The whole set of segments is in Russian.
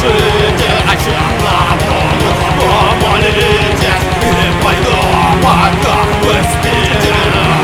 слушайте, о чем нам нужно помолитесь, и пойду, пока вы спите.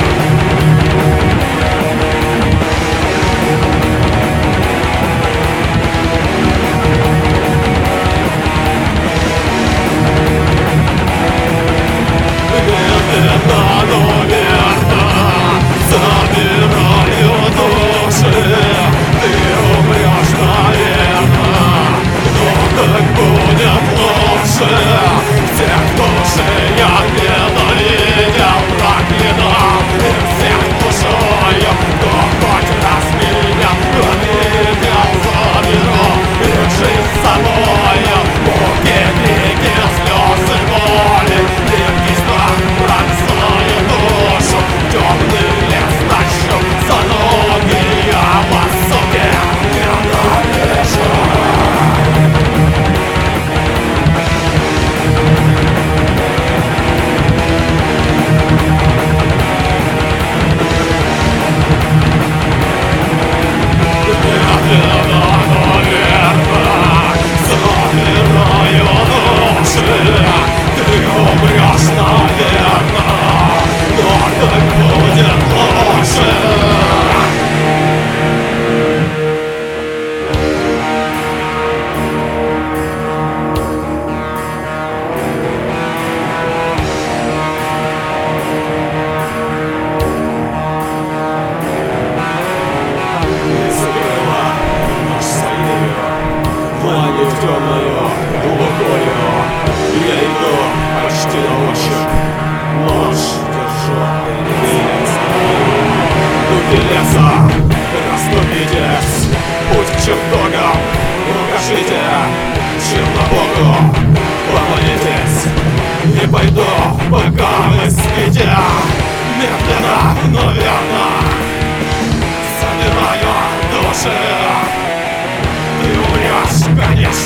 Забираю души, ты умрешь, наверное, но так будет лучше. Всех души я ненавидел, проклинал, и всех душою, кто хоть раз меня обидел, заберу их жизнь с собою. Муки, крики, слезы, боли, липкий страх пронзает душу. Темный лес тащу за ноги, я вас, суки, ненавижу. Забираю души, ты умрешь, наверное, но так будет лучше. Закрыла нож своей дланью темною, глухою. Я иду почти на ощупь, ложь держу, духи леса, расступитесь, путь к чертогам укажите, чем на Богу помолитесь, и пойду, пока вы спите, медленно, но верно. Забираю души, ты умрешь, конечно.